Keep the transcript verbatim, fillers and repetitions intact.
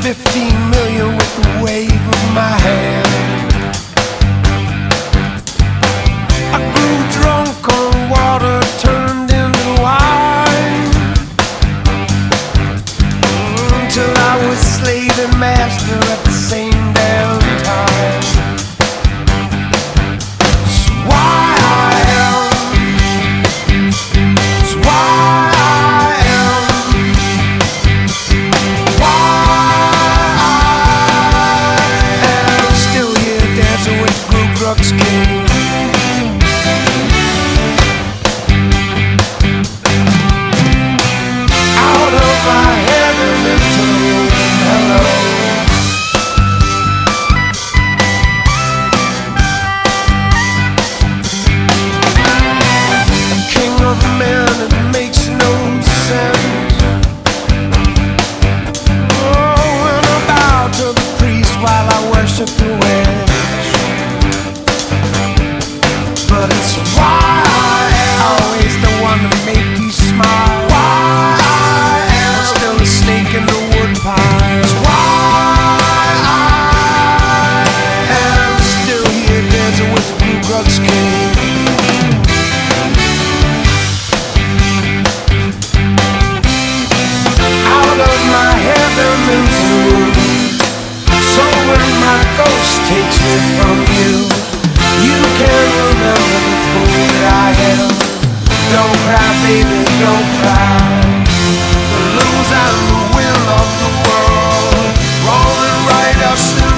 Fifteen million with the wave of my hand. I grew drunk on water turned into wine, until I was slave and master at the same damn time. It's why I am. It's why I am. Why I am still here dancing with the Ku Klux King. Out of my heaven into hello. King of men, it makes no sense. Oh, and I bow to the priest while I worship the witch. But it's why I'm always the one to make you smile. Why I'm still a snake in the woodpile. It's why I am still here dancing with the Ku Klux King. Out of my heaven into you. So when my ghost takes me from you, you can remember the fool that I am. Don't cry, baby, don't cry. The lose and the will of the world rolling right us in